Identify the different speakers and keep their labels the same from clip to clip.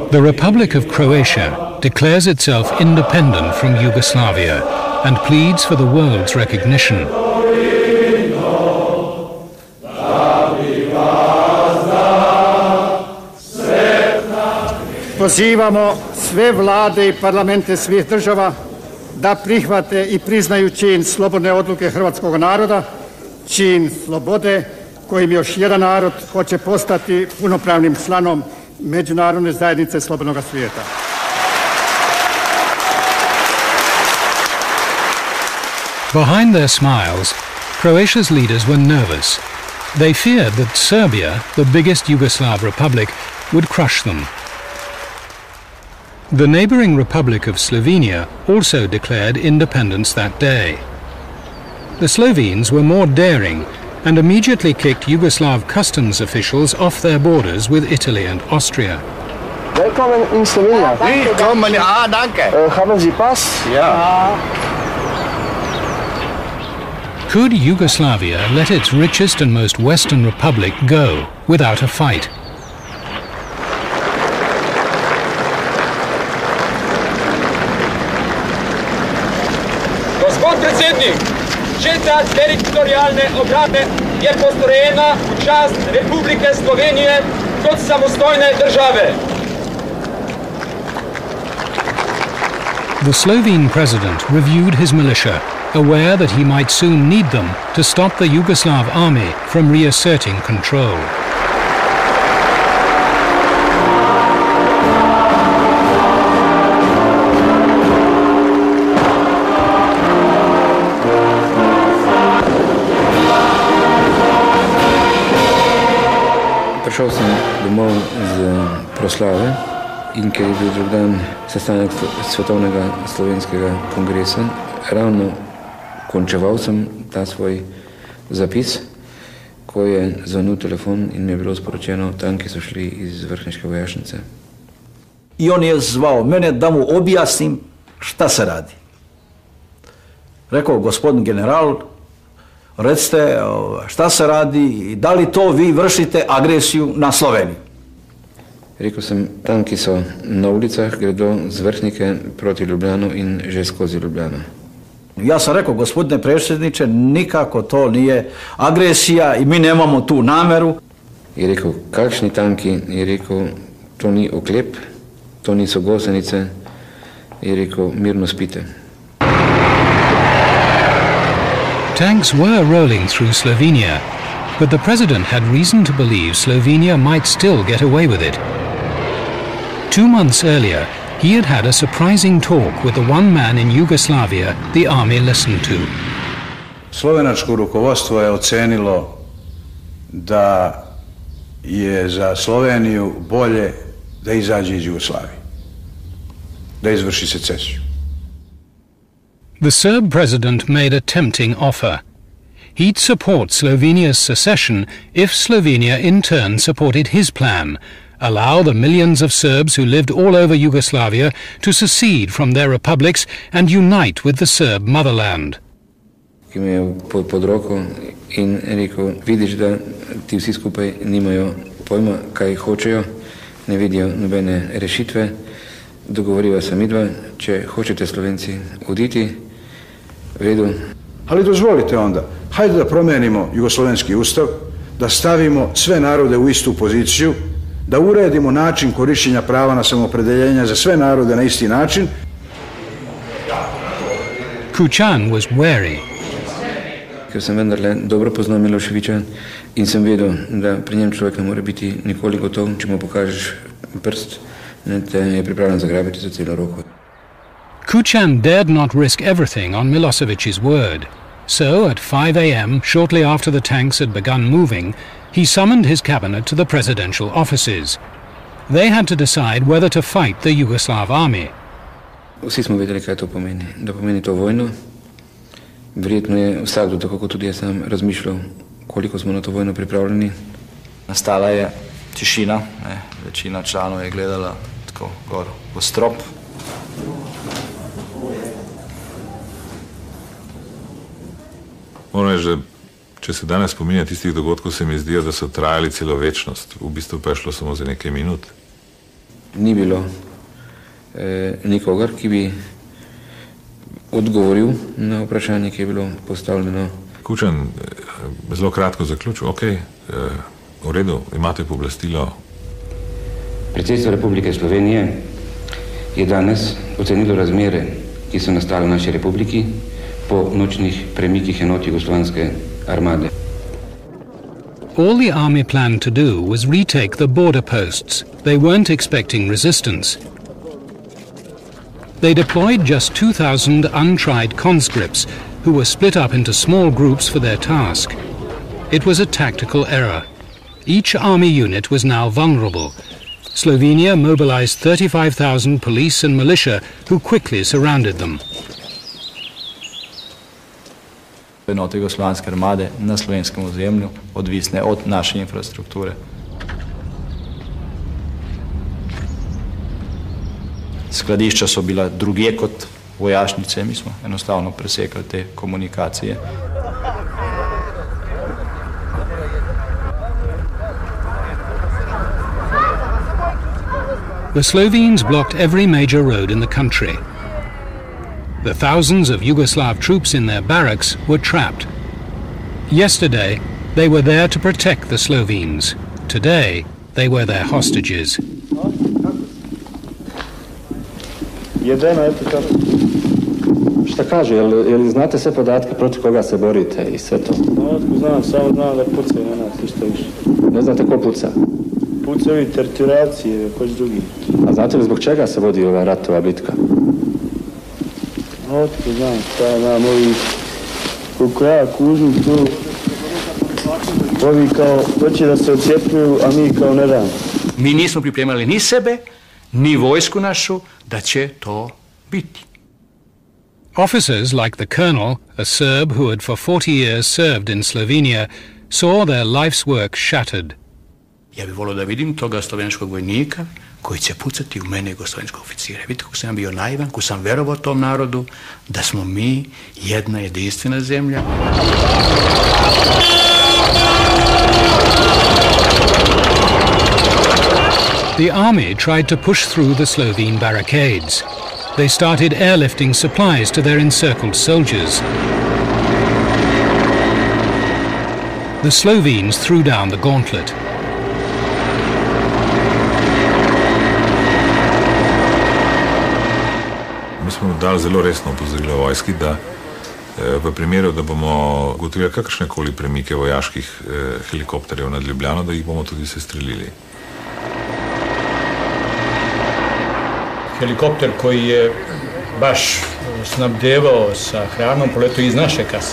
Speaker 1: The Republic of Croatia declares itself independent from Yugoslavia and pleads for the world's recognition.
Speaker 2: Pozivamo sve vlade i parlamente svih država da prihvate i priznaju čin slobodne odluke hrvatskog naroda, čin slobode kojim još jedan narod hoće postati punopravnim članom međunarodne zajednice slobodnog svijeta.
Speaker 1: Behind their smiles, Croatia's leaders were nervous. They feared that Serbia, the biggest Yugoslav republic, would crush them. The neighboring Republic of Slovenia also declared independence that day. The Slovenes were more daring and immediately kicked Yugoslav customs officials off their borders with Italy and Austria.
Speaker 3: Welcome in Slovenia.
Speaker 2: Willkommen, danke.
Speaker 3: Haben Sie Pass?
Speaker 2: Ja.
Speaker 1: Could Yugoslavia let its richest and most western republic go without a fight?
Speaker 4: Gospod predsjednik, žetva teritorijalne obrane je postrojena u čast Republike Slovenije kot samostojne države.
Speaker 1: The Slovene president reviewed his militia, aware that he might soon need them to stop the Yugoslav army from reasserting control.
Speaker 5: Prišel sem domov z proslave in ker je bil drug dan sestanek Svetovnega slovenskega kongresa, ravno končeval sem ta svoj zapis, ko je zvonil telefon in mi je bilo sporočeno, tanki so šli iz vrhniške vojašnice.
Speaker 6: I on je zvao mene da mu objasnim šta se radi. Rekao, gospodin general, recite šta se radi i da li to vi vršite agresiju na Sloveniju?
Speaker 5: Rekel sem, tanki so na ulicah, gredo z Vrhnike proti Ljubljanu in že skozi Ljubljano.
Speaker 6: Ja sam rekao, gospodine predsjedniče, nikako to nije agresija i mi nemamo tu nameru.
Speaker 5: Je rekel, kakšni tanki? Je rekel, to ni oklep, to niso gosenice. Je rekel, mirno spite.
Speaker 1: Tanks were rolling through Slovenia, but the president had reason to believe Slovenia might still get away with it. 2 months earlier, he had had a surprising talk with the one man in Yugoslavia the army listened to.
Speaker 7: Slovenačko rukovodstvo je ocenilo da je za Sloveniju bolje da izađe iz Jugoslavije, da izvrši secesiju.
Speaker 1: The Serb president made a tempting offer. He'd support Slovenia's secession if Slovenia in turn supported his plan, allow the millions of Serbs who lived all over Yugoslavia to secede from their republics and unite with the Serb motherland.
Speaker 5: Ki me je pod roko in rekel, vidiš, da ti vsi skupaj nimajo pojma, kaj hočejo, ne vidijo nobene rešitve, dogovoriva se midva, če hočete Slovenci oditi, v redu.
Speaker 7: Ali dozvolite onda, hajde da promenimo jugoslovenski ustav, da stavimo sve narode u istu poziciju, da uredimo način korištenja prava na samoopredeljenje za sve narode na isti način.
Speaker 1: Kučan was wary.
Speaker 5: Ker sem vendarle dobro poznal Miloševića in sem vedel, da pri njem človek ne more biti nikoli gotov, če mu pokažeš prst, te je pripravljen zagrabiti za celo roko.
Speaker 1: Kučan dared not risk everything on Milosevic's word. So, at 5 a.m., shortly after the tanks had begun moving, he summoned his cabinet to the presidential offices. They had to decide whether to fight the Yugoslav army.
Speaker 5: Vsi smo vedeli, kaj to pomeni. Da pomeni to vojno. Verjetno je vsakdo, tako kot tudi jaz sam, razmišljal, koliko smo na to vojno pripravljeni.
Speaker 8: Nastala je tišina, večina članov je gledala tako gor v strop.
Speaker 9: Moram reči, da če se danes spominja tistih dogodkov, se mi zdijo, da so trajali celo večnost. V bistvu pa je šlo samo za nekaj minut.
Speaker 5: ni bilo nikogar, ki bi odgovoril na vprašanje, ki je bilo postavljeno.
Speaker 9: Kučan, zelo kratko zaključil. Ok, v redu, imate pooblastilo.
Speaker 5: Predsedstvo Republike Slovenije je danes ocenilo razmere, ki so nastale v naši republiki po nočnih premikih enot jugoslovanske armade.
Speaker 1: All the army planned to do was retake the border posts. They weren't expecting resistance. They deployed just 2,000 untried conscripts who were split up into small groups for their task. It was a tactical error. Each army unit was now vulnerable. Slovenia mobilized 35,000 police and militia who quickly surrounded them.
Speaker 8: Enote jugoslovanske armade na slovenskem ozemlju odvisne od naše infrastrukture. Skladišča so bila drugje kot vojašnice, mi smo enostavno presekali te komunikacije.
Speaker 1: The Slovenes blocked every major road in the country. The thousands of Yugoslav troops in their barracks were trapped. Yesterday, they were there to protect the Slovenes. Today, they were their hostages.
Speaker 10: Jedeno, eto kako. Šta kaže, jel znate sve podatke protiv koga se borite i sve to?
Speaker 11: Otko znam, samo znam da pucaju na nas, ništa više.
Speaker 10: Ne znate ko puca?
Speaker 11: Pucaju teritorijacije, koć drugi.
Speaker 10: A znate li zbog čega se vodi ova ratova bitka?
Speaker 11: Otko znam, šta znam, ovi, koliko ja kužim tu, ovi kao hoće da se odcijepljuju, a mi kao ne dam.
Speaker 12: Mi nismo pripremali ni sebe, ni vojsku našu, da će to biti.
Speaker 1: Officers like the colonel, a Serb who had for 40 years served in Slovenia, saw their life's work shattered.
Speaker 12: Ja bih volio da vidim toga slovenskog vojnika koji će pucati u mene jugoslovenskog oficira. Vidite kako sam bio naivan, kako sam verovao tom narodu da smo mi jedna jedinstvena zemlja.
Speaker 1: The army tried to push through the Slovene barricades. They started airlifting supplies to their encircled soldiers. The Slovenes threw down the gauntlet.
Speaker 9: Mi smo dali zelo resno opozorilo vojski, da v primeru, da bomo ugotovili kakršnekoli premike vojaških helikopterjev nad Ljubljano, da jih bomo tudi sestrelili.
Speaker 12: Helikopter koji je baš snabdevao sa hranom poletao iz naše kase.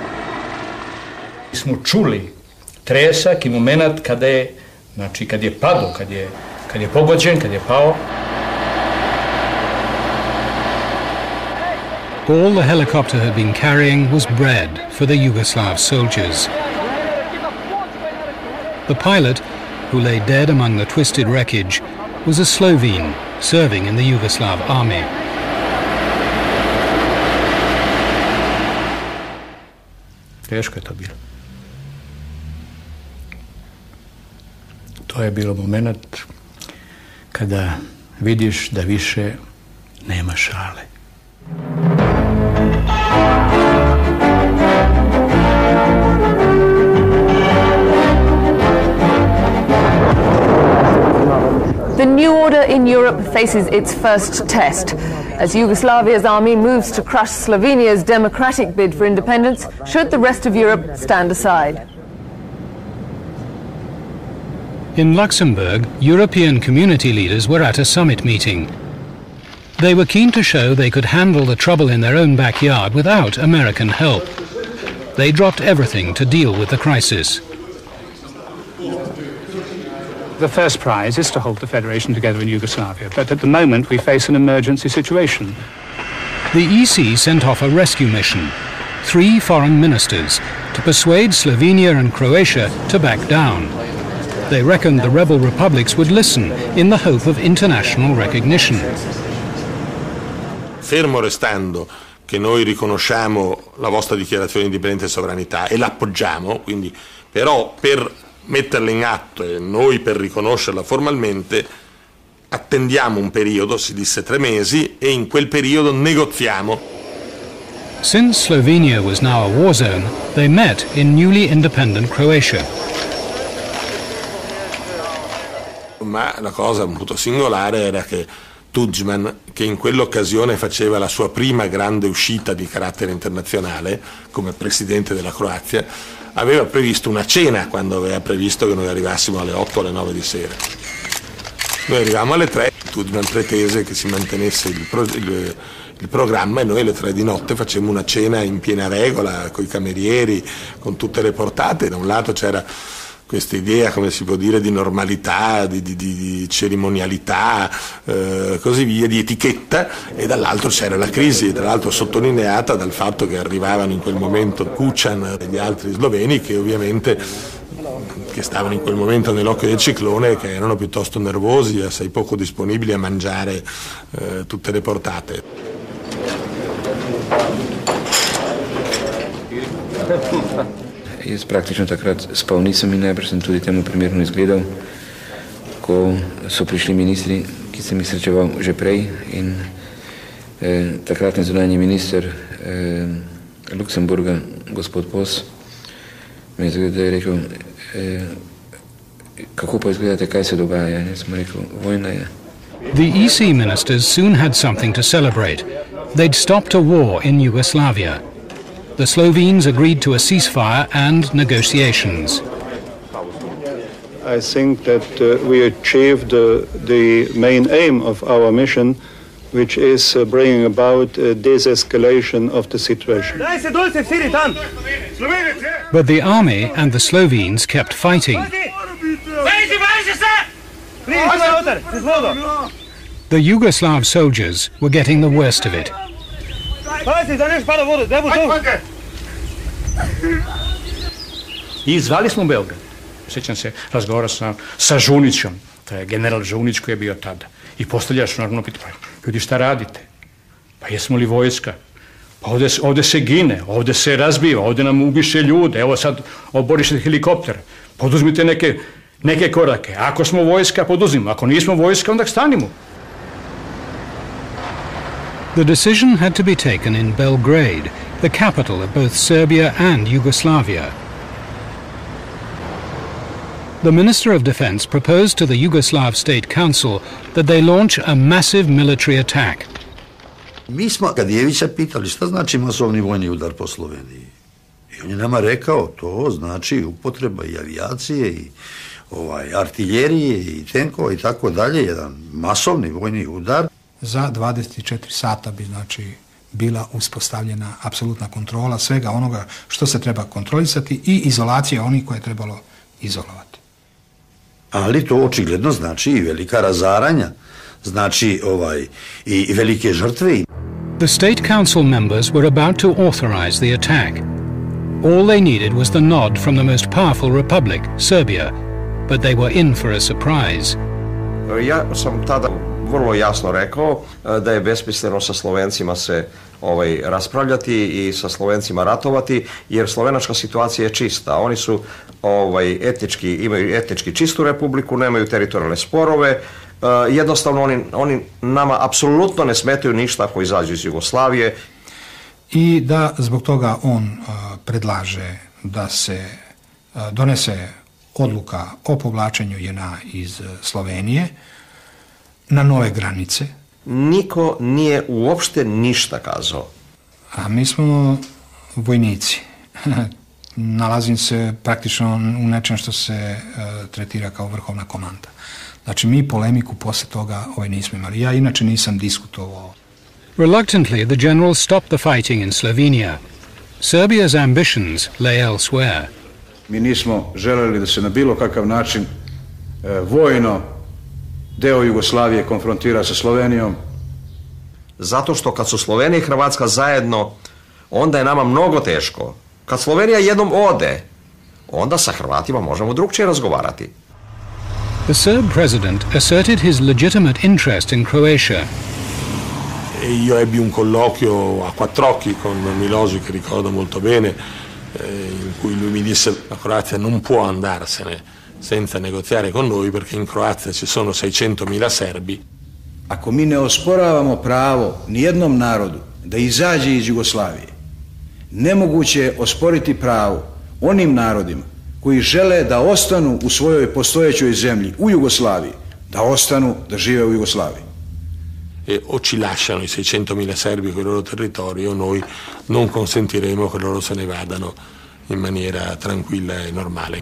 Speaker 12: Smo čuli tresak i moment kada je, znači kad je padao, kad je pogođen, kad je pao.
Speaker 1: All the helicopter had been carrying was bread for the Yugoslav soldiers. The pilot, who lay dead among the twisted wreckage, was a Slovene serving in the Yugoslav army.
Speaker 12: Teško je to bilo. To je bilo moment kada vidiš da više nema šale.
Speaker 13: The new order in Europe faces its first test. As Yugoslavia's army moves to crush Slovenia's democratic bid for independence, should the rest of Europe stand aside?
Speaker 1: In Luxembourg, European community leaders were at a summit meeting. They were keen to show they could handle the trouble in their own backyard without American help. They dropped everything to deal with the crisis.
Speaker 14: The first prize is to hold the federation together in Yugoslavia, but at the moment we face an emergency situation.
Speaker 1: The EC sent off a rescue mission, 3 foreign ministers, to persuade Slovenia and Croatia to back down. They reckoned the rebel republics would listen in the hope of international recognition.
Speaker 15: Fermo restando che noi riconosciamo la vostra dichiarazione di indipendenza e sovranità e l'appoggiamo, quindi però per metterla in atto e noi per riconoscerla formalmente attendiamo un periodo, si disse 3 mesi, e in quel periodo negoziamo.
Speaker 1: Since Slovenia was now a war zone, they met in newly independent Croatia.
Speaker 15: Ma la cosa molto singolare era che Tudjman, che in quell'occasione faceva la sua prima grande uscita di carattere internazionale come presidente della Croazia, aveva previsto una cena quando aveva previsto che noi arrivassimo alle 8 o alle 9 di sera. Noi arrivavamo alle 3, Tudjman pretese che si mantenesse il programma e noi alle 3 di notte facemmo una cena in piena regola, con i camerieri, con tutte le portate. Da un lato c'era questa idea, come si può dire, di normalità, di cerimonialità, così via, di etichetta, e dall'altro c'era la crisi, tra l'altro sottolineata dal fatto che arrivavano in quel momento Kučan e gli altri sloveni che ovviamente che stavano in quel momento nell'occhio del ciclone, che erano piuttosto nervosi e assai poco disponibili a mangiare tutte le portate.
Speaker 5: Jaz praktično takrat spal nisem in najbrž sem tudi temu primerno izgledal, ko so prišli ministri, ki sem jih srečeval že prej, in takratni zunanji minister Luksemburga, gospod Pos, me je rekel, kako pa izgledate, kaj se dogaja? Jaz sem rekel, vojna je.
Speaker 1: The EC ministers soon had something to celebrate. They'd stopped a war in Yugoslavia. The Slovenes agreed to a ceasefire and negotiations.
Speaker 16: I think that we achieved the main aim of our mission, which is bringing about a de-escalation of the situation.
Speaker 1: But the army and the Slovenes kept fighting. The Yugoslav soldiers were getting the worst of it.
Speaker 12: I zvali smo u Beograd. Sjećam se razgovora sa Žunićom, to je general Žunić koji je bio tada. I postavljaš normalno pitanje, ljudi šta radite? Pa jesmo li vojska? Pa ovdje se gine, ovdje se razbiva, ovdje nam ubiše ljude, evo sad oborište helikopter. Poduzmite neke korake. Ako smo vojska, poduzmimo. Ako nismo vojska, onda stanimo.
Speaker 1: The decision had to be taken in Belgrade, the capital of both Serbia and Yugoslavia. The Minister of Defense proposed to the Yugoslav State Council that they launch a massive military attack.
Speaker 17: Mi smo Kadijevića pitali šta znači masovni vojni udar po Sloveniji. I on je nama rekao, to znači upotreba i avijacije i artiljerije i tenkova i tako dalje, jedan masovni vojni udar.
Speaker 18: Za 24 sata bi znači bila uspostavljena apsolutna kontrola svega onoga što se treba kontrolisati i izolacija onih koje je trebalo izolovati.
Speaker 17: Ali to očigledno znači i velika razaranja, znači i velike žrtve.
Speaker 1: The State Council members were about to authorize the attack. All they needed was the nod from the most powerful republic, Serbia, but they were in for a surprise.
Speaker 19: Ja sam tada vrlo jasno rekao da je besmisleno sa Slovencima se raspravljati i sa Slovencima ratovati, jer slovenačka situacija je čista. Oni su imaju etnički čistu republiku, nemaju teritorijalne sporove, jednostavno oni nama apsolutno ne smetaju ništa ako izađu iz Jugoslavije.
Speaker 18: I da zbog toga on predlaže da se donese odluka o povlačenju JNA iz Slovenije na nove granice.
Speaker 19: Niko nije uopšte ništa kazao.
Speaker 18: A mi smo vojnici. Nalazim se praktično u nečem što se tretira kao vrhovna komanda. Znači mi polemiku posle toga nismo imali. Ja inače nisam diskutovao.
Speaker 1: Reluctantly, the generals stopped the fighting in Slovenia. Serbia's ambitions lay elsewhere.
Speaker 7: Mi nismo želeli da se na bilo kakav način vojno deo Jugoslavije konfrontira sa Slovenijom.
Speaker 19: Zato što kad su Slovenija i Hrvatska zajedno, onda je nama mnogo teško. Kad Slovenija jednom ode, onda sa Hrvatima možemo drugčije razgovarati.
Speaker 1: The Serb president asserted his legitimate interest in Croatia.
Speaker 15: Io ebbi un colloquio a quattro occhi con Milosevic, che ricordo molto bene, in cui lui mi disse la Croazia non può andarsene senza negoziare con noi, perché in Croazia ci sono 600.000 serbi.
Speaker 7: Ako mi ne osporavamo pravo nijednom narodu da izađe iz Jugoslavije, nemoguće je osporiti pravo onim narodima koji žele da ostanu u svojoj postojećoj zemlji, u Jugoslaviji, da ostanu, da žive u Jugoslaviji.
Speaker 15: E o ci lasciano i 600.000 serbi con il loro territorio, noi non consentiremo che loro se ne vadano in maniera tranquilla e normale.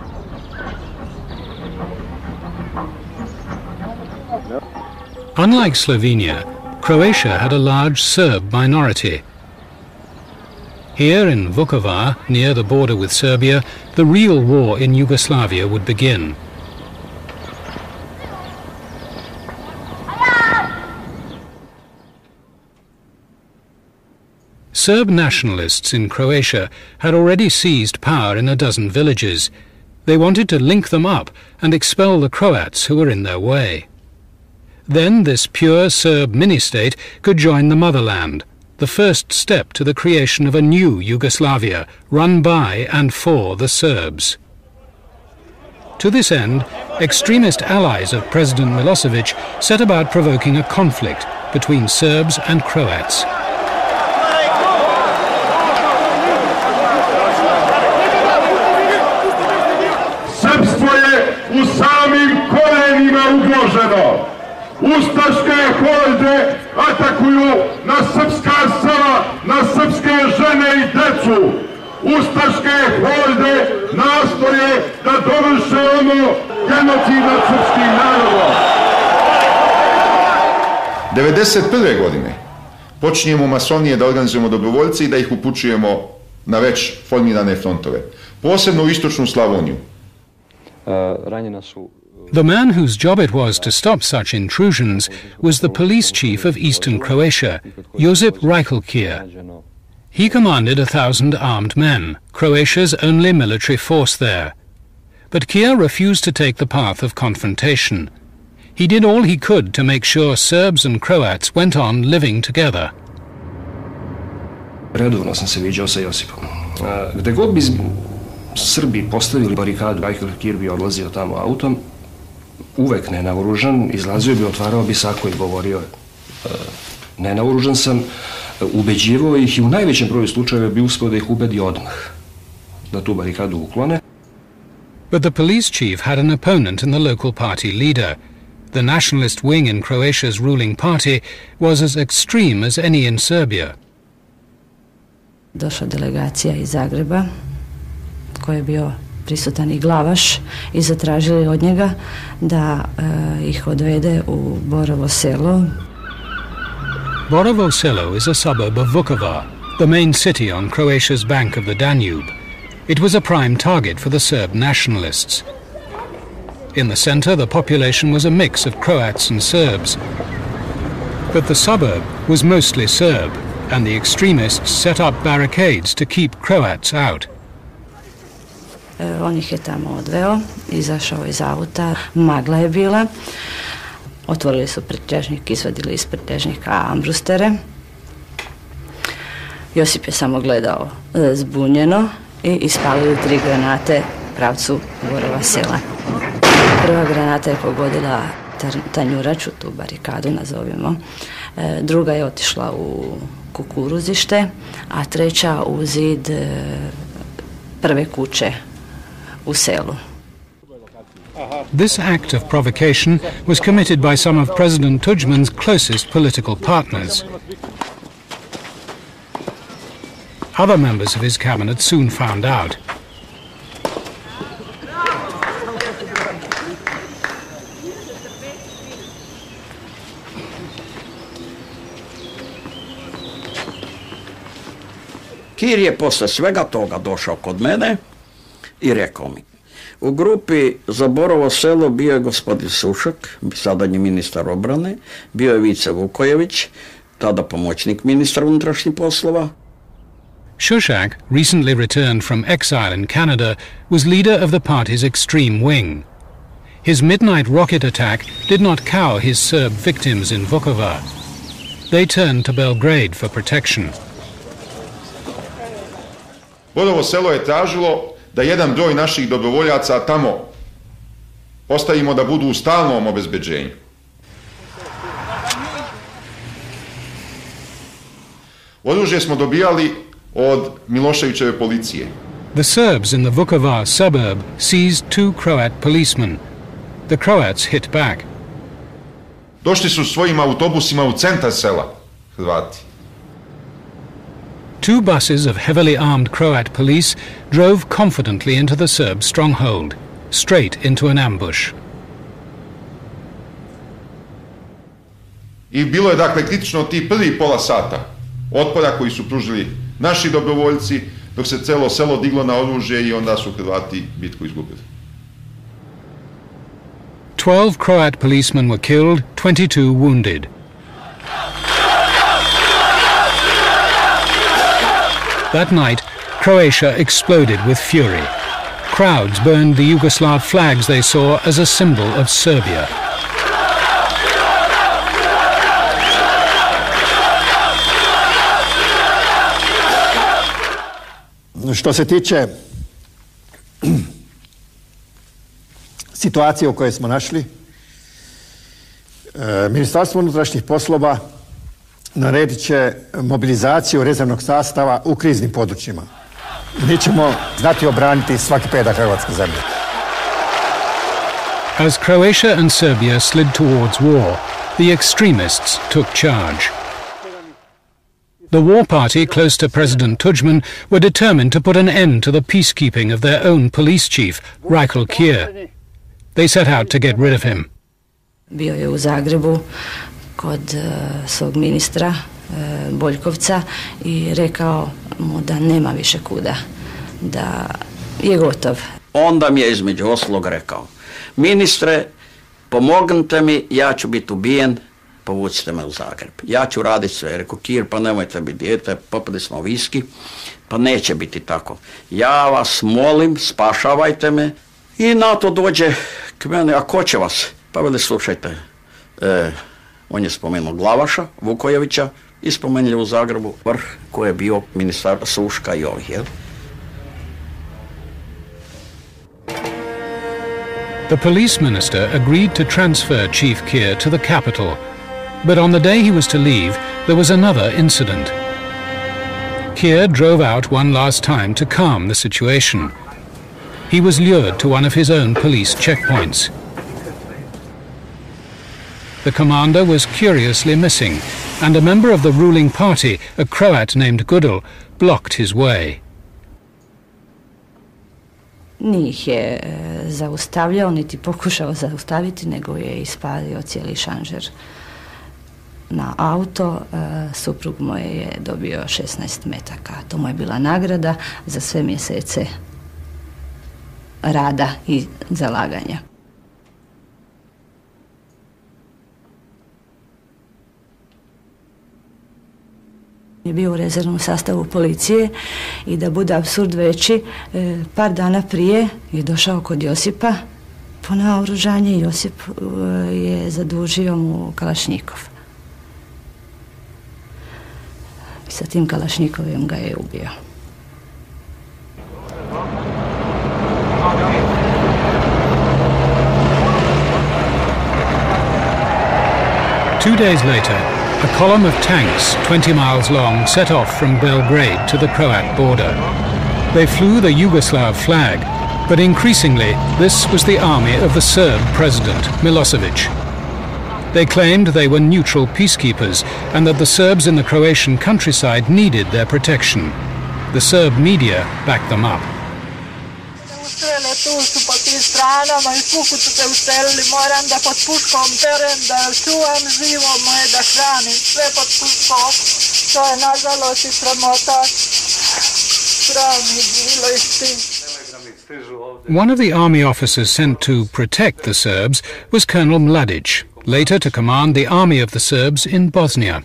Speaker 1: Unlike Slovenia, Croatia had a large Serb minority. Here in Vukovar, near the border with Serbia, the real war in Yugoslavia would begin. Serb nationalists in Croatia had already seized power in a dozen villages. They wanted to link them up and expel the Croats who were in their way. Then this pure Serb mini-state could join the motherland, the first step to the creation of a new Yugoslavia, run by and for the Serbs. To this end, extremist allies of President Milosevic set about provoking a conflict between Serbs and Croats.
Speaker 20: Srpstvo je u samim korenima ugroženo. Ustaške horde atakuju na srpska sela, na srpske žene i decu. Ustaške horde nastoje da dovrše ono genocid nad srpskim narodom.
Speaker 21: 1991. godine počinjemo masovnije da organizujemo dobrovoljce i da ih upućujemo na već formirane frontove, posebno u istočnu Slavoniju.
Speaker 1: The man whose job it was to stop such intrusions was the police chief of eastern Croatia, Josip Rajkl-Kier. He commanded 1,000 armed men, Croatia's only military force there. But Kier refused to take the path of confrontation. He did all he could to make sure Serbs and Croats went on living together.
Speaker 22: Redovno sam se viđao sa Josipom. Gde god bi Srbi postavili barikadu, Rajkl-Kier bi odlazio tamo autom, uvek nenaoružan, izlazio bi, otvarao bi sako i govorio nenaoružan sam, ubeđivao ih i u najvećem broju slučajeva bi uspeo da ih ubedi odmah da tu barikadu uklone.
Speaker 1: But the police chief had an opponent in the local party leader. The nationalist wing in Croatia's ruling party was as extreme as any in Serbia.
Speaker 23: Došla delegacija iz Zagreba, koji je bio prisutan i glavaš, i zatražili od njega da ih odvede u Borovo selo.
Speaker 1: Borovo Selo is a suburb of Vukovar, the main city on Croatia's bank of the Danube. It was a prime target for the Serb nationalists. In the center, the population was a mix of Croats and Serbs. But the suburb was mostly Serb, and the extremists set up barricades to keep Croats out.
Speaker 23: On ih je tamo odveo, izašao iz auta, magla je bila. Otvorili su pritježnik, izvadili iz pritježnika ambrustere. Josip je samo gledao zbunjeno i ispalili 3 granate u pravcu Borova sela. Prva granata je pogodila tanjuraču, tu barikadu nazovimo. Druga je otišla u kukuruzište, a treća u zid prve kuće u selu.
Speaker 1: This act of provocation was committed by some of President Tudjman's closest political partners. Other members of his cabinet soon found out.
Speaker 24: Kier je posle svega toga došao kod mene i rekao mi: u grupi za Borovo selo bio je gospodin Sušak, sadanji ministar obrane, bio je Vice Vukojević, tada pomoćnik ministra unutrašnjih poslova.
Speaker 1: Shushak, recently returned from exile in Canada, was leader of the party's extreme wing. His midnight rocket attack did not cow his Serb victims in Vukovar. They turned to Belgrade for protection.
Speaker 21: Borovo selo je tražilo da jedan broj naših dobrovoljaca tamo ostavimo da budu u stalnom obezbeđenju. Oružje smo dobijali od Miloševićeve policije.
Speaker 1: The Serbs in the Vukovar suburb seized 2 Croat policemen. The Croats hit back.
Speaker 21: Došli su svojim autobusima u centar sela, Hrvati.
Speaker 1: 2 buses of heavily armed Croat police drove confidently into the Serb stronghold, straight into an ambush.
Speaker 21: I bilo je dakle kritično ti prvi pola sata otpora koji su pružili naši dobrovoljci, dok se celo selo diglo na oružje i onda su Hrvati bitku izgubili.
Speaker 1: 12 Croat policemen were killed, 22 wounded. That night, Croatia exploded with fury. Crowds burned the Yugoslav flags they saw as a symbol of Serbia.
Speaker 2: Što se tiče situacije u kojoj smo našli, Ministarstvo unutrašnjih poslova naredit će mobilizaciju rezervnog sastava u kriznim područjima. Mi ćemo znati obraniti svaki pedak hrvatske zemlje.
Speaker 1: As Croatia and Serbia slid towards war, the extremists took charge. The war party close to President Tudjman were determined to put an end to the peacekeeping of their own police chief, Rajko Kir. They set out to get rid of him.
Speaker 23: Bio je u Zagrebu kod svog ministra Boljkovca i rekao mu da nema više kuda, da je gotov.
Speaker 24: Onda mi je između ostalog rekao: ministre, pomognite mi, ja ću biti ubijen, povucite me u Zagreb. Ja ću raditi sve. Rekao Kir, pa nemojte biti dijete, popili smo viski, pa neće biti tako. Ja vas molim, spašavajte me. I na to dođe k mene: a ko će vas? Pa veli, slušajte, on je spomenuo Glavaša, Vukojevića, i spomenuli u Zagrebu vrh koji je bio ministar Suška i ovih, jel?
Speaker 1: The police minister agreed to transfer Chief Kir to the capital, but on the day he was to leave, there was another incident. Kir drove out one last time to calm the situation. He was lured to one of his own police checkpoints. The commander was curiously missing, and a member of the ruling party, a Croat named Gudel, blocked his way.
Speaker 23: Nije ih je zaustavljao, niti pokušao zaustaviti, nego je ispalio cijeli šanžer na auto. Suprug moj je dobio 16 metaka. To mu je bila nagrada za sve mjesece rada i zalaganja. Je bio u rezervnom sastavu policije i da bude apsurd veći, par dana prije je došao kod Josipa po naoružanje i Josip je zadužio mu Kalašnjikov. I sa tim Kalašnjikovim ga je ubio.
Speaker 1: Two days later, a column of tanks 20 miles long set off from Belgrade to the Croat border. They flew the Yugoslav flag, but increasingly this was the army of the Serb president, Milosevic. They claimed they were neutral peacekeepers and that the Serbs in the Croatian countryside needed their protection. The Serb media backed them up.
Speaker 3: Ustrele tu su po tim stranama i puku su te ustrelili, moram da pod puškom terem, da čuvam živo moje, da hranim, sve pod puškom. To je nažalost i sramota. Sram mi bilo i stim.
Speaker 1: One of the army officers sent to protect the Serbs was Colonel Mladic, later to command the army of the Serbs in Bosnia.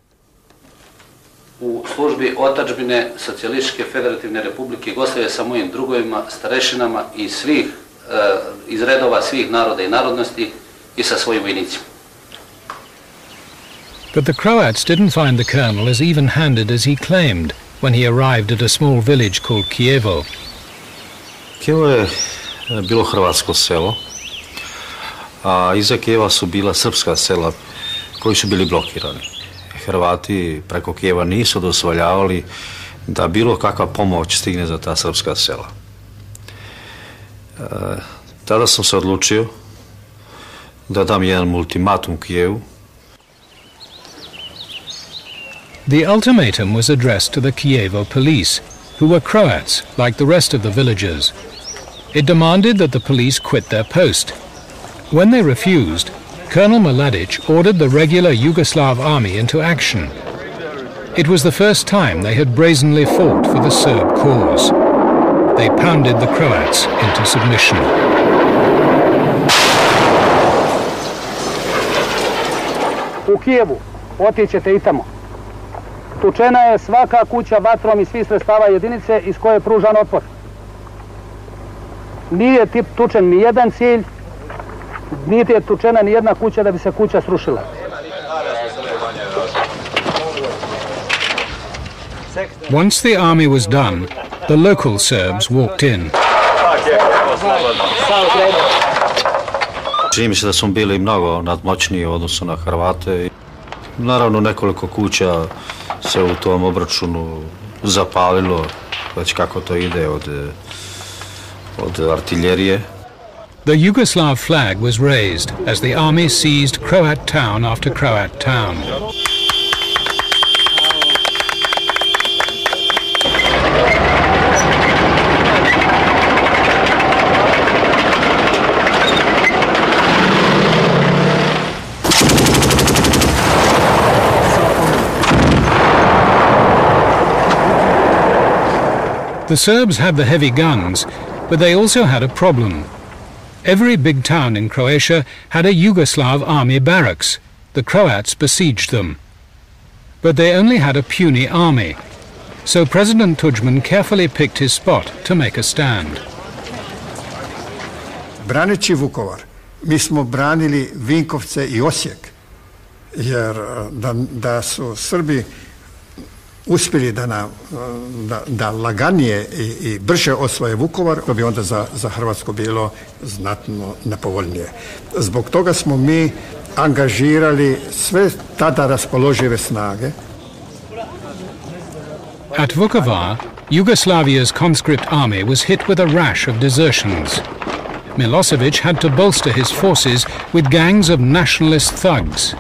Speaker 4: U službi otadžbine Socijalističke federativne republike Jugoslavije sa mojim drugovima, starešinama i svih, iz redova svih naroda i narodnosti i sa svojim vojnicima.
Speaker 1: But the Croats didn't find the colonel as even-handed as he claimed when he arrived at a small village called Kijevo.
Speaker 6: Kijevo je bilo hrvatsko selo a iza Kijeva su bila srpska sela koji su bili blokirani. Hrvati preko Kijeva nisu dozvoljavali da bilo kakva pomoć stigne za ta srpska sela. Tada sam se odlučio da dam jedan ultimatum Kijevu.
Speaker 1: The ultimatum was addressed to the Kievo police, who were Croats, like the rest of the villagers. It demanded that the police quit their post. When they refused, Colonel Mladic ordered the regular Yugoslav army into action. It was the first time they had brazenly fought for the Serb cause. They pounded the Croats into submission.
Speaker 8: U Kijevu, otićete i tamo. Tučena je svaka kuća vatrom iz svih sredstava jedinice iz koje je pružan otpor. Nije tučen ni jedan cilj, niti je tučena ni jedna kuća da bi se kuća srušila.
Speaker 1: Once the army was done, the local Serbs walked in.
Speaker 6: Čini mi se da smo bili mnogo nadmoćniji u odnosu na Hrvate. Naravno, nekoliko kuća se u tom obračunu zapalilo, već kako to ide od artiljerije.
Speaker 1: The Yugoslav flag was raised as the army seized Croat town after Croat town. The Serbs had the heavy guns, but they also had a problem. Every big town in Croatia had a Yugoslav army barracks. The Croats besieged them. But they only had a puny army, so President Tudjman carefully picked his spot to make a stand.
Speaker 2: Braneći Vukovar, mi smo branili Vinkovce i Osijek, jer da su Srbi uspjeli da laganije i brže osvoje Vukovar, to bi onda za Hrvatsku bilo znatno nepovoljnije. Zbog toga smo mi angažirali sve tada raspoložive snage.
Speaker 1: At Vukovar, Yugoslavia's conscript army was hit with a rash of desertions. Milosevic had to bolster his forces with gangs of nationalist thugs.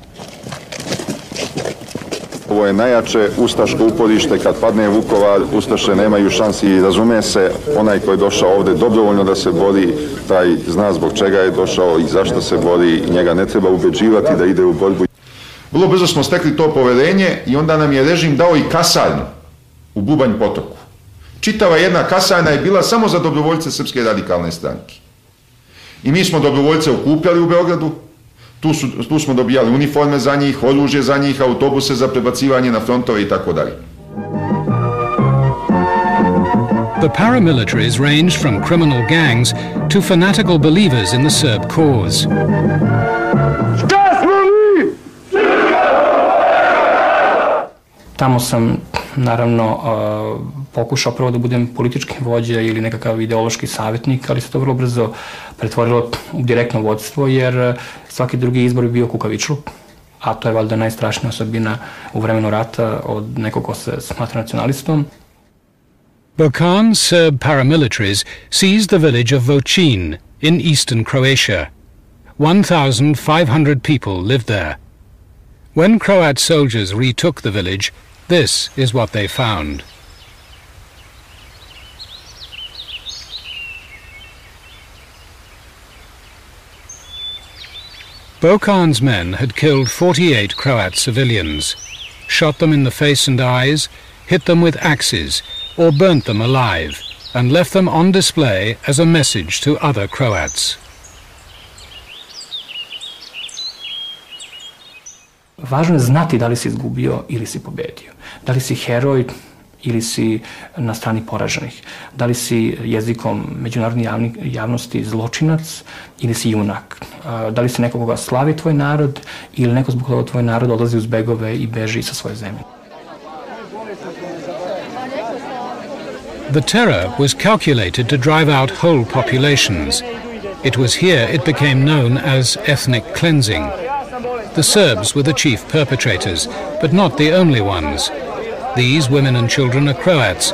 Speaker 21: Ovo je najjače ustaško uporište, kad padne Vukovar, ustaše nemaju šansi i razume se, onaj koji je došao ovdje dobrovoljno da se bori, taj zna zbog čega je došao i zašto se bori, njega ne treba ubeđivati da ide u borbu. Vrlo brzo smo stekli to poverenje i onda nam je režim dao i kasarnu u Bubanj Potoku. Čitava jedna kasarna je bila samo za dobrovoljce Srpske radikalne stranke. I mi smo dobrovoljce okupljali u Beogradu. Tu smo dobijali uniforme za njih, oružje za njih, autobuse za prebacivanje na frontove i tako dalje.
Speaker 1: The paramilitaries ranged from criminal gangs to fanatical believers in the Serb cause.
Speaker 12: Tamo sam, naravno, pokušao prvo da budem politički vođa ili nekakav ideološki savjetnik, ali se to vrlo brzo pretvorilo u direktno vodstvo, jer svaki drugi izbor bi bio kukavičluk, a to je valjda najstrašnija osobina u vremenu rata od nekog ko se smatra nacionalistom.
Speaker 1: Bokan's Serb paramilitaries seized the village of Vocin in eastern Croatia. 1,500 people lived there. When Croat soldiers retook the village, this is what they found. Bokan's men had killed 48 Croat civilians, shot them in the face and eyes, hit them with axes, or burnt them alive, and left them on display as a message to other Croats.
Speaker 12: Važno je znati da li si izgubio ili si pobedio. Da li si heroj ili si na strani poraženih. Da li si jezikom međunarodne javnosti zločinac ili si junak. Da li si neko koga slavi tvoj narod ili neko zbog toga tvoj narod odlazi uz begove i beži sa svoje zemlje.
Speaker 1: The terror was calculated to drive out whole populations. It was here it became known as ethnic cleansing. The Serbs were the chief perpetrators, but not the only ones. These women and children are Croats.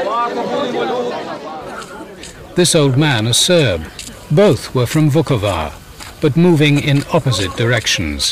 Speaker 1: This old man a Serb. Both were from Vukovar, but moving in opposite directions.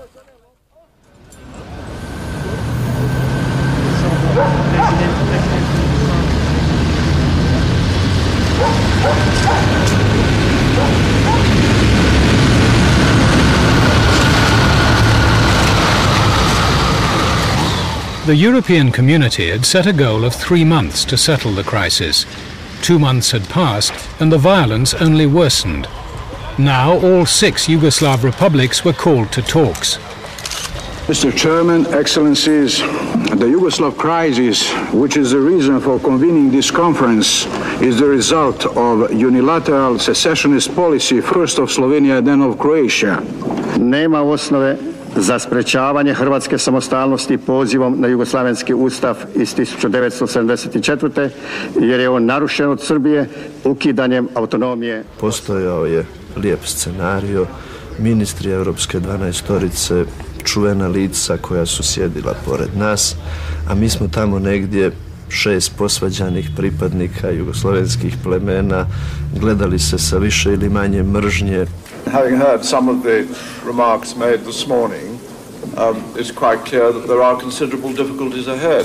Speaker 1: The European community had set a goal of 3 months to settle the crisis. 2 months had passed and the violence only worsened. Now all 6 Yugoslav republics were called to talks.
Speaker 7: Mr. Chairman, Excellencies, the Yugoslav crisis, which is the reason for convening this conference, is the result of unilateral secessionist policy, first of Slovenia, then of Croatia.
Speaker 9: Nema osnove za sprečavanje hrvatske samostalnosti pozivom na Jugoslavenski ustav iz 1974. jer je on narušen od Srbije ukidanjem autonomije.
Speaker 10: Postojao je lijep scenario, ministri Europske 12-torice, čuvena lica koja su sjedila pored nas, a mi smo tamo negdje 6 posvađanih pripadnika jugoslovenskih plemena, gledali se sa više ili manje mržnje.
Speaker 21: Having heard some of the remarks made this morning, it's quite clear that there are considerable difficulties ahead.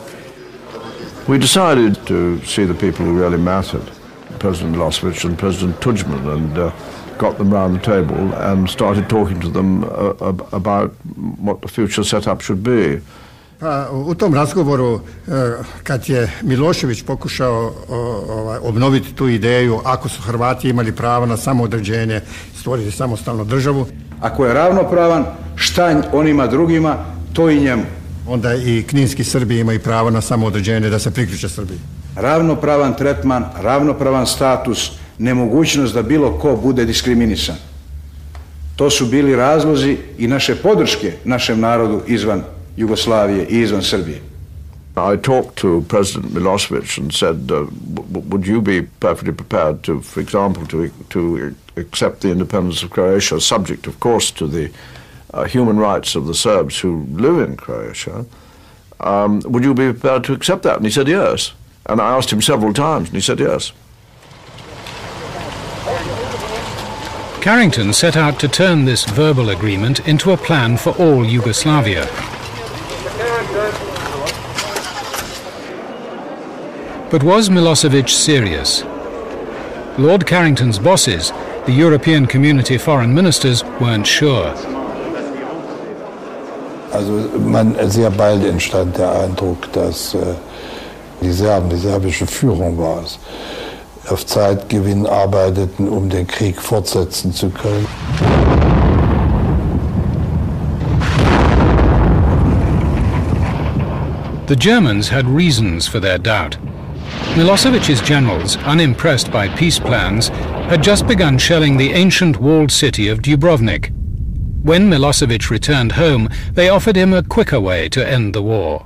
Speaker 11: We decided to see the people who really mattered, President Milosevic and President Tudjman, and got them round the table and started talking to them about what the future setup should be.
Speaker 2: Pa, u tom razgovoru, kad je Milošević pokušao obnoviti tu ideju, ako su Hrvati imali pravo na samoodređenje, stvoriti samostalnu državu.
Speaker 7: Ako je ravnopravan, šta onima drugima, to i njemu.
Speaker 2: Onda i kninski Srbi imaju pravo na samoodređenje da se priključe Srbiji.
Speaker 7: Ravnopravan tretman, ravnopravan status, nemogućnost da bilo ko bude diskriminisan. To su bili razlozi i naše podrške našem narodu izvan Jugoslavije i izvan Srbije.
Speaker 11: I talked to President Milosevic and said, would you be perfectly prepared to, for example, to accept the independence of Croatia, subject, of course, to the human rights of the Serbs who live in Croatia? Would you be prepared to accept that? And he said yes. And I asked him several times, and he said yes.
Speaker 1: Carrington set out to turn this verbal agreement into a plan for all Yugoslavia. But was Milosevic serious? Lord Carrington's bosses, the European Community foreign ministers, weren't sure.
Speaker 13: Also sehr bald entstand der Eindruck, dass die serbische Führung war es, auf Zeitgewinn arbeiteten, um den Krieg fortsetzen zu können.
Speaker 1: The Germans had reasons for their doubt. Milosevic's generals, unimpressed by peace plans, had just begun shelling the ancient walled city of Dubrovnik. When Milosevic returned home, they offered him a quicker way to end the war.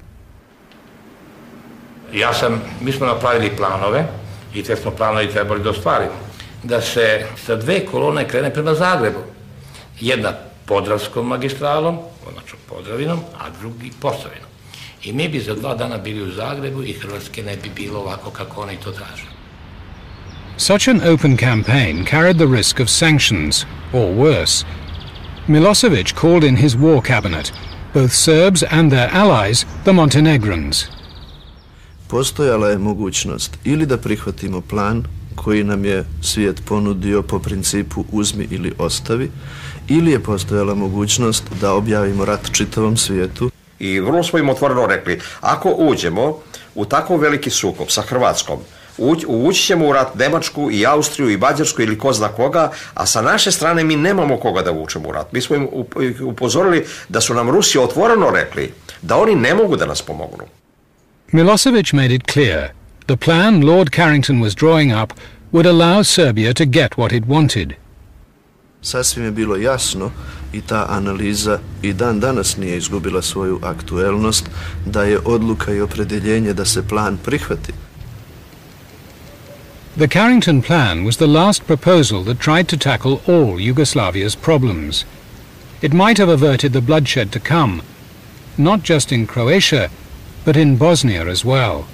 Speaker 25: Mi smo napravili planove i te smo planovi trebali da ostvarimo. Da se sa 2 kolone krene prema Zagrebu. Jedna Podravskom magistralom, odnosno Podravinom, a drugi Posavinom. I mi bi za 2 dana bili u Zagrebu i Hrvatske ne bi bilo ovako kako oni to traže.
Speaker 1: Such an open campaign carried the risk of sanctions, or worse. Milosevic called in his war cabinet, both Serbs and their allies, the Montenegrins.
Speaker 10: Postojala je mogućnost ili da prihvatimo plan koji nam je svijet ponudio po principu uzmi ili ostavi, ili je postojala mogućnost da objavimo rat čitavom svijetu.
Speaker 19: I vrlo smo im otvoreno rekli, ako uđemo u tako veliki sukob sa Hrvatskom, ući ćemo u rat Njemačku i Austriju i Mađarsku ili ko zna koga, a sa naše strane mi nemamo koga da vučemo u rat. Mi smo im upozorili da su nam Rusi otvoreno rekli da oni ne mogu da nas pomognu.
Speaker 1: Milosevic made it clear the plan Lord Carrington was drawing up would allow Serbia to get what it wanted.
Speaker 10: Sasvim je bilo jasno i ta analiza i dan danas nije izgubila svoju aktuelnost, da je odluka i opredjeljenje da se plan prihvati.
Speaker 1: The Carrington Plan was the last proposal that tried to tackle all Yugoslavia's problems. It might have averted the bloodshed to come, not just in Croatia, but in Bosnia as well.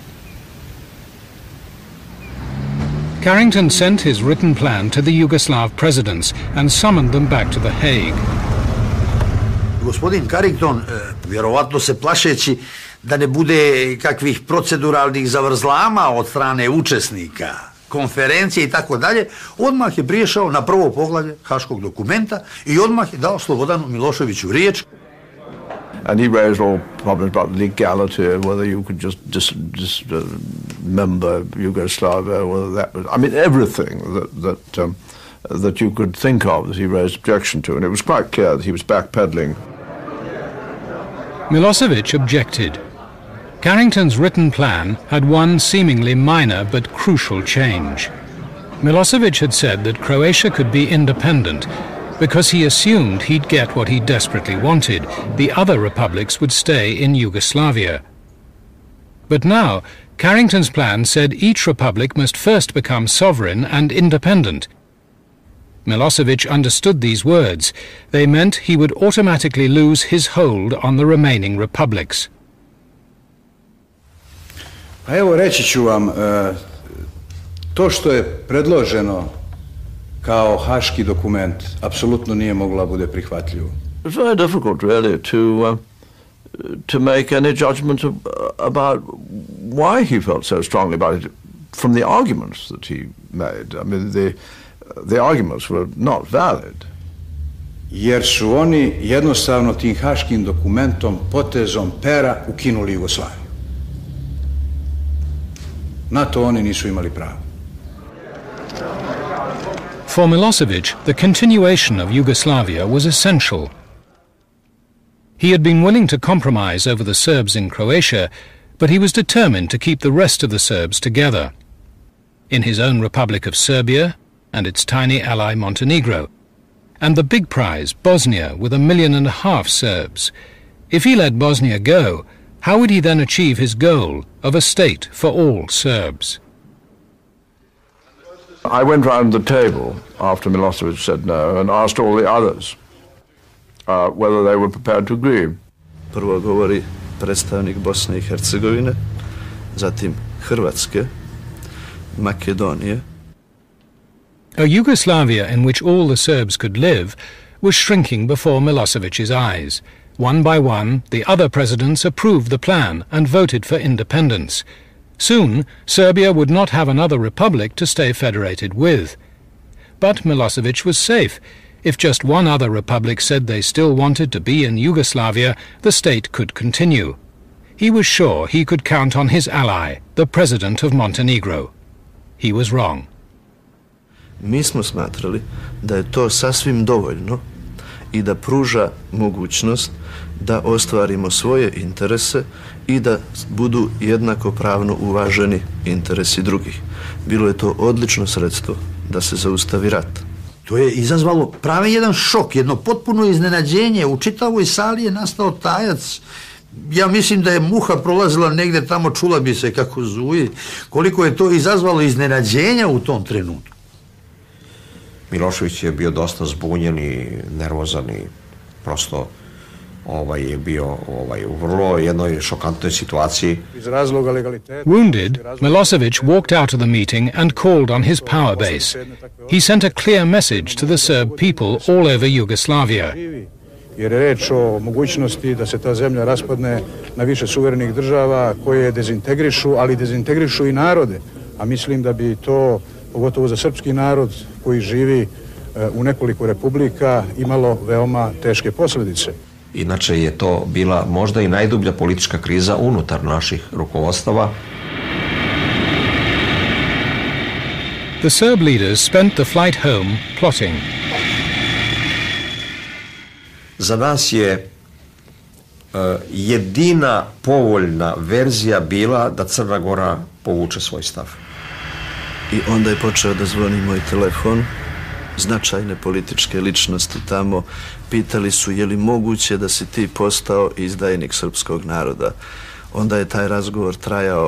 Speaker 1: Carrington sent his written plan to the Yugoslav presidents and summoned them back to The Hague.
Speaker 5: Gospodin Carrington, vjerovatno se plašeći da ne bude kakvih proceduralnih zavrzlama od strane učesnika konferencije i tako dalje, odmah je priješao na prvo poglavlje haškog dokumenta i odmah je dao Slobodanu Miloševiću riječ.
Speaker 11: And he raised all problems about legality, whether you could just dismember Yugoslavia, whether that was, I mean, everything that you could think of that he raised objection to, and it was quite clear that he was backpedaling.
Speaker 1: Milosevic objected. Carrington's written plan had one seemingly minor but crucial change. Milosevic had said that Croatia could be independent because he assumed he'd get what he desperately wanted. The other republics would stay in Yugoslavia. But now, Carrington's plan said each republic must first become sovereign and independent. Milosevic understood these words. They meant he would automatically lose his hold on the remaining republics.
Speaker 7: A evo reći ću vam, to što je predloženo kao haški dokument apsolutno nije moglo bude prihvatljivo.
Speaker 11: It's very difficult really to make any judgment about why he felt so strongly about it from the arguments that he made. I mean, the arguments were not valid.
Speaker 7: Jer su oni jednostavno tim haškim dokumentom, potezom pera ukinuli Jugoslaviju. Na to oni nisu imali pravo.
Speaker 1: For Milosevic, the continuation of Yugoslavia was essential. He had been willing to compromise over the Serbs in Croatia, but he was determined to keep the rest of the Serbs together. In his own Republic of Serbia and its tiny ally Montenegro, and the big prize, Bosnia, with 1.5 million Serbs. If he let Bosnia go, how would he then achieve his goal of a state for all Serbs?
Speaker 11: I went round the table after Milosevic said no and asked all the others whether they were prepared to agree.
Speaker 10: Prvo govori predstavnik Bosne i Hercegovine, zatim Hrvatske, Makedonije.
Speaker 1: A Yugoslavia in which all the Serbs could live was shrinking before Milosevic's eyes. One by one, the other presidents approved the plan and voted for independence. Soon, Serbia would not have another republic to stay federated with. But Milosevic was safe. If just one other republic said they still wanted to be in Yugoslavia, the state could continue. He was sure he could count on his ally, the president of Montenegro. He was wrong.
Speaker 10: Mi smo smatrali da je to sasvim dovoljno i da pruža mogućnost da ostvarimo svoje interese i da budu jednakopravno uvaženi interesi drugih. Bilo je to odlično sredstvo da se zaustavi rat.
Speaker 5: To je izazvalo pravi jedan šok, jedno potpuno iznenađenje. U čitavoj sali je nastao tajac. Ja mislim da je muha prolazila negdje tamo, čula bi se kako zuji. Koliko je to izazvalo iznenađenja u tom trenutku.
Speaker 19: Milošević je bio dosta zbunjen i nervozan i prosto je bio u vrlo jednoj šokantnoj situaciji.
Speaker 1: Wounded, Milosevic walked out of the meeting and called on his power base. He sent a clear message to the Serb people all over Yugoslavia.
Speaker 13: Jer je reč o mogućnosti da se ta zemlja raspadne na više suverenih država koje dezintegrišu, ali dezintegrišu i narode. A mislim da bi to, pogotovo za srpski narod koji živi u nekoliko republika, imalo veoma teške posljedice.
Speaker 19: Inače je to bila možda i najdublja politička kriza unutar naših rukovodstava.
Speaker 1: The Serb leaders spent the flight home plotting.
Speaker 19: Za nas je jedina povoljna verzija bila da Crna Gora povuče svoj stav.
Speaker 10: I onda je počeo da zvoni moj telefon. Značajne političke ličnosti tamo pitali su je li moguće da si ti postao izdajnik srpskog naroda. Onda je taj razgovor trajao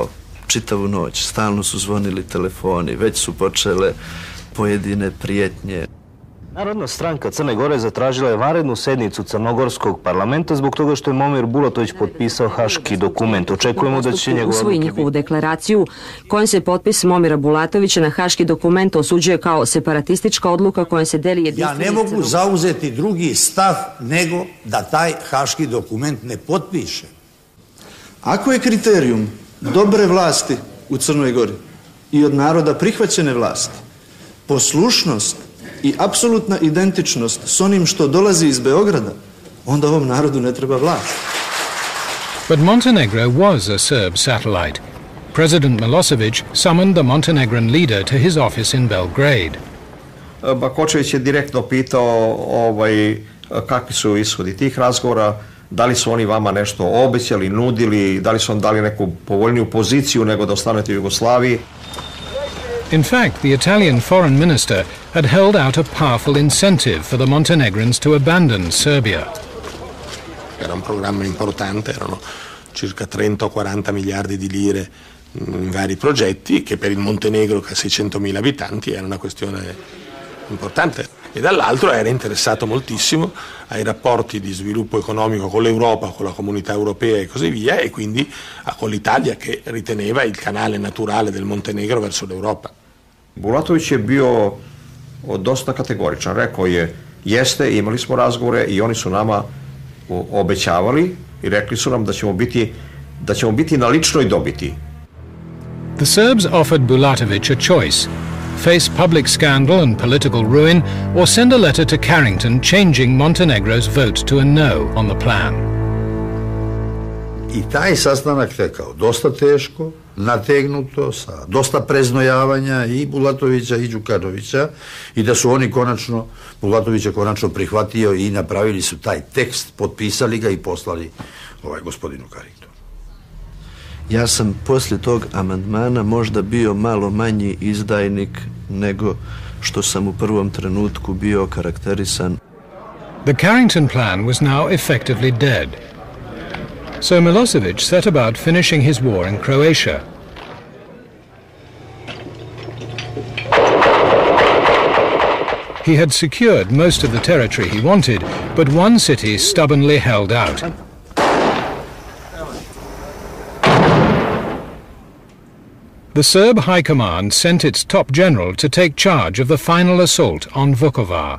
Speaker 10: čitavu noć. Stalno su zvonili telefoni, već su počele pojedine prijetnje.
Speaker 14: Narodna stranka Crne Gore zatražila je vanrednu sednicu Crnogorskog parlamenta zbog toga što je Momir Bulatović potpisao haški dokument. Očekujemo da će njegova
Speaker 15: usvoji njihovu deklaraciju kojom se potpis Momira Bulatovića na haški dokument osuđuje kao separatistička odluka kojom se deli jedinstveni.
Speaker 5: Ja ne mogu zauzeti drugi stav nego da taj haški dokument ne potpiše.
Speaker 16: Ako je kriterijum dobre vlasti u Crnoj Gori i od naroda prihvaćene vlasti poslušnost i apsolutna identičnost s onim što dolazi iz Beograda, onda ovom narodu ne treba vlast.
Speaker 1: But Montenegro was a Serb satellite. President Milosevic summoned the Montenegrin leader to his office in Belgrade.
Speaker 19: Bakočević je direktno pitao kakvi su ishodi tih razgovora, da li su oni vama nešto obećali, nudili, da li su vam dali neku povoljniju poziciju nego da ostanete u Jugoslaviji.
Speaker 1: In fact, the Italian foreign minister had held out a powerful incentive for the Montenegrins to abandon Serbia.
Speaker 17: Era un programma importante, erano circa 30 o 40 miliardi di lire in vari progetti, che per il Montenegro, che ha 600.000 abitanti, era una questione importante. E dall'altro era interessato moltissimo ai rapporti di sviluppo economico con l'Europa, con la comunità europea e così via, e quindi con l'Italia che riteneva il canale naturale del Montenegro verso l'Europa.
Speaker 19: Bulatović je bio dosta kategoričan, rekao je jeste, imali smo razgovore i oni su nama obećavali i rekli su nam da ćemo biti na ličnoj dobiti.
Speaker 1: The Serbs offered Bulatović a choice: face public scandal and political ruin, or send a letter to Carrington changing Montenegro's vote to a no on the plan.
Speaker 5: I taj sastanak tekao dosta teško, nategnuto, sa dosta preznojavanja i Bulatovića i Đukanovića, i da su oni konačno, Bulatović je konačno prihvatio i napravili su taj tekst, potpisali ga i poslali gospodinu Carringtonu.
Speaker 10: Ja sam poslije tog amandmana možda bio malo manji izdajnik nego što sam u prvom trenutku bio karakterisan.
Speaker 1: The Carrington plan was now effectively dead. So Milosevic set about finishing his war in Croatia. He had secured most of the territory he wanted, but one city stubbornly held out. The Serb High Command sent its top general to take charge of the final assault on Vukovar.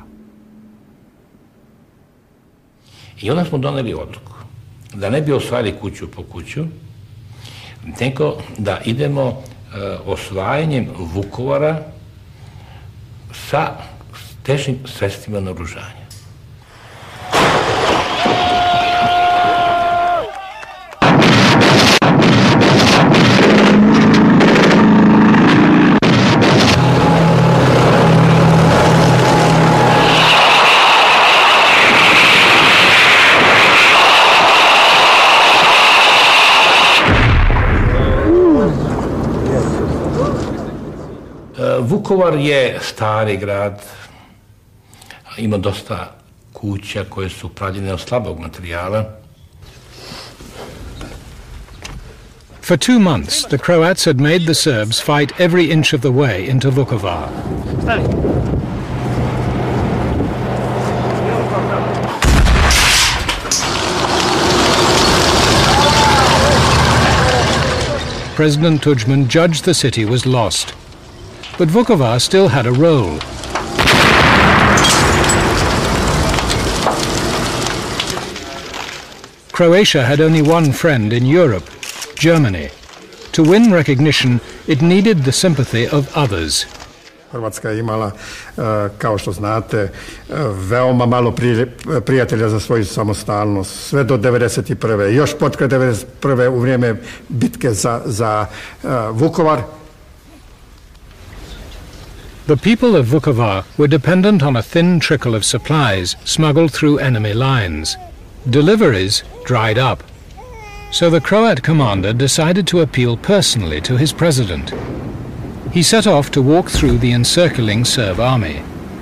Speaker 25: I onda smo doneli odluku da ne bi osvajali kuću po kuću, nego da idemo osvajanjem Vukovara sa težim sredstvima naoružanja. Vukovar je stari grad, ima dosta kuća koje su pravljene od slabog materijala.
Speaker 1: For 2 months, the Croats had made the Serbs fight every inch of the way into Vukovar. President Tudjman judged the city was lost. But Vukovar still had a role. Croatia had only one friend in Europe, Germany. To win recognition, it needed the sympathy of others.
Speaker 2: Hrvatska je imala, kao što znate, veoma malo prijatelja za svoju samostalnost, sve do 1991. Još potkraj 1991. u vrijeme bitke za Vukovar.
Speaker 1: The people of Vukovar were dependent on a thin trickle of supplies smuggled through enemy lines. Deliveries dried up. So the Croat commander decided to appeal personally to his president. He set off to walk through the encircling Serb army.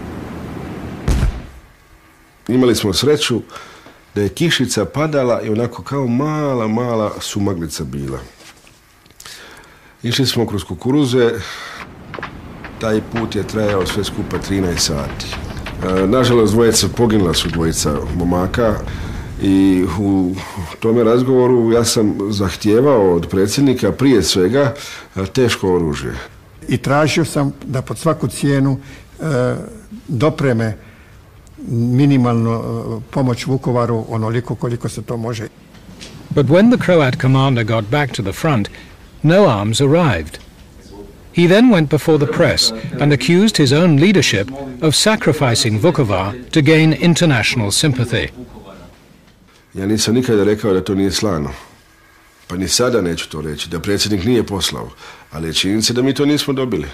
Speaker 18: Imali smo sreću da je kišica padala i onako kao mala sumaglica bila. Išli smo kroz kukuruze, taj put je trajao sve skupa 13 sati. Nažalost, poginula su dvojica momaka i u tome razgovoru ja sam zahtijevao od predsjednika prije svega teško oružje.
Speaker 2: I tražio sam da pod svaku cijenu dopreme minimalnu pomoć Vukovaru onoliko koliko se to može.
Speaker 1: But when the Croat commander got back to the front, no arms arrived. He then went before the press and accused his own leadership of sacrificing Vukovar to gain international sympathy.
Speaker 18: Ja nisam nikada rekao da to nije slano. Pa ni sada neću to reći, da predsjednik nije poslao, ali je činjenica da mi to nismo dobili.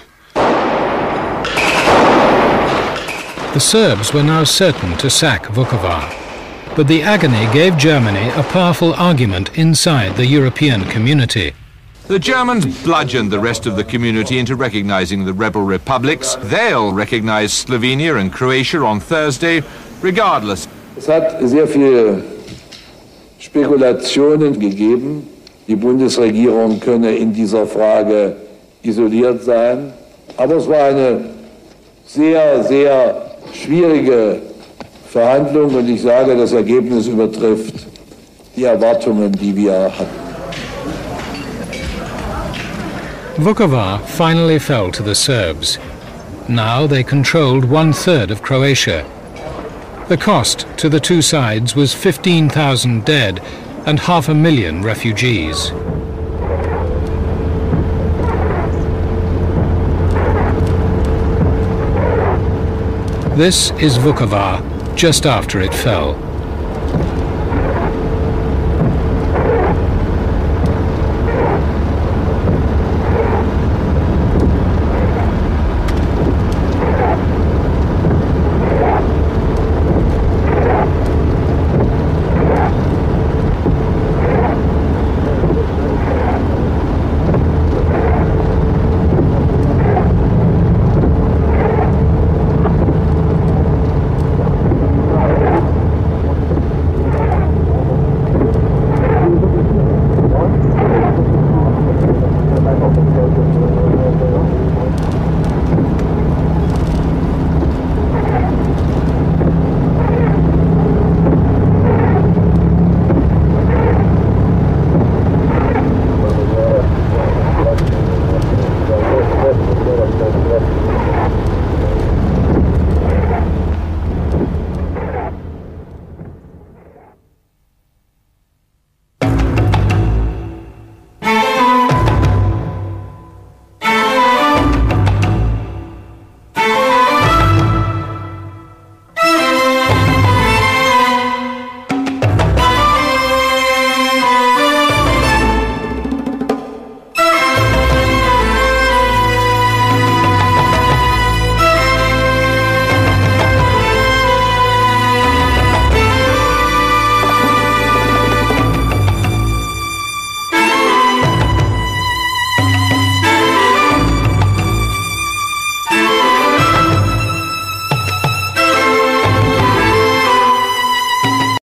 Speaker 1: The Serbs were now certain to sack Vukovar, but the agony gave Germany a powerful argument inside the European community.
Speaker 3: The Germans bludgeoned the rest of the community into recognizing the rebel republics. They'll recognize Slovenia and Croatia on Thursday, regardless.
Speaker 20: Es hat sehr viele Spekulationen gegeben. Die Bundesregierung könne in dieser Frage isoliert sein. Aber es war eine sehr, sehr schwierige Verhandlung und ich sage, das Ergebnis übertrifft die Erwartungen, die wir hatten.
Speaker 1: Vukovar finally fell to the Serbs. Now they controlled 1/3 of Croatia. The cost to the two sides was 15,000 dead and 500,000 refugees. This is Vukovar just after it fell.